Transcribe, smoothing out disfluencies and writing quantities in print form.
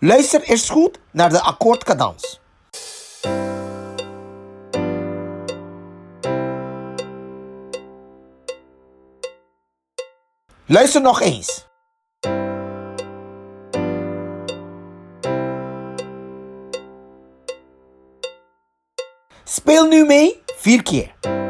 Luister eerst goed naar de akkoordcadans. Luister nog eens. Speel nu mee 4 keer.